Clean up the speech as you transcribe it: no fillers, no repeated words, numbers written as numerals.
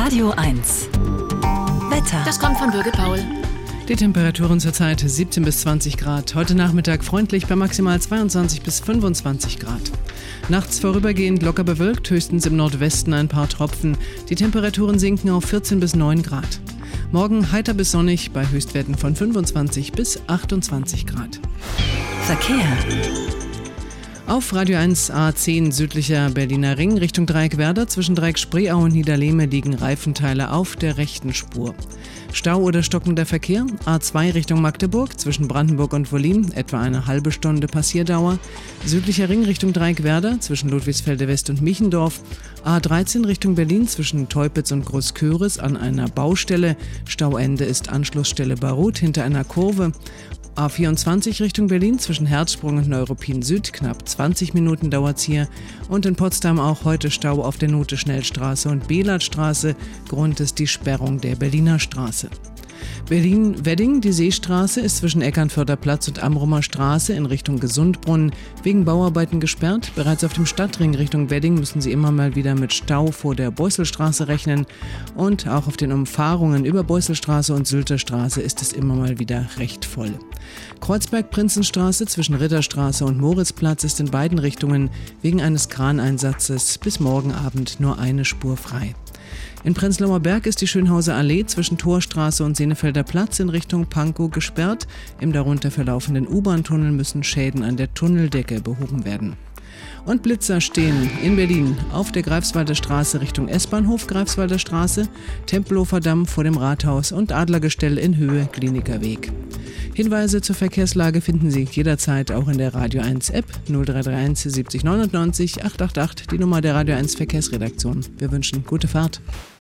Radio 1. Wetter. Das kommt von Birgit Paul. Die Temperaturen zurzeit 17 bis 20 Grad. Heute Nachmittag freundlich bei maximal 22 bis 25 Grad. Nachts vorübergehend locker bewölkt, höchstens im Nordwesten ein paar Tropfen. Die Temperaturen sinken auf 14 bis 9 Grad. Morgen heiter bis sonnig bei Höchstwerten von 25 bis 28 Grad. Verkehr. Auf Radio 1 A10 südlicher Berliner Ring Richtung Dreieck Werder zwischen Dreieck Spreeau und Niederlehme liegen Reifenteile auf der rechten Spur. Stau oder stockender Verkehr, A2 Richtung Magdeburg zwischen Brandenburg und Wollin, etwa eine halbe Stunde Passierdauer. Südlicher Ring Richtung Dreieck Werder zwischen Ludwigsfelde West und Michendorf. A13 Richtung Berlin zwischen Teupitz und Großköris an einer Baustelle. Stauende ist Anschlussstelle Baruth hinter einer Kurve. A24 Richtung Berlin zwischen Herzsprung und Neuruppin Süd, knapp 20 Minuten dauert's hier. Und in Potsdam auch heute Stau auf der Note-Schnellstraße und Belatstraße. Grund ist die Sperrung der Berliner Straße. Berlin-Wedding, die Seestraße, ist zwischen Eckernförder Platz und Amrumer Straße in Richtung Gesundbrunnen wegen Bauarbeiten gesperrt. Bereits auf dem Stadtring Richtung Wedding müssen Sie immer mal wieder mit Stau vor der Beusselstraße rechnen. Und auch auf den Umfahrungen über Beusselstraße und Sylterstraße ist es immer mal wieder recht voll. Kreuzberg-Prinzenstraße zwischen Ritterstraße und Moritzplatz ist in beiden Richtungen wegen eines Kraneinsatzes bis morgen Abend nur eine Spur frei. In Prenzlauer Berg ist die Schönhauser Allee zwischen Torstraße und Senefelder Platz in Richtung Pankow gesperrt. Im darunter verlaufenden U-Bahn-Tunnel müssen Schäden an der Tunneldecke behoben werden. Und Blitzer stehen in Berlin auf der Greifswalder Straße Richtung S-Bahnhof Greifswalder Straße, Tempelhofer Damm vor dem Rathaus und Adlergestell in Höhe Kliniker Weg. Hinweise zur Verkehrslage finden Sie jederzeit auch in der Radio 1 App 0331 70 99 888, die Nummer der Radio 1 Verkehrsredaktion. Wir wünschen gute Fahrt.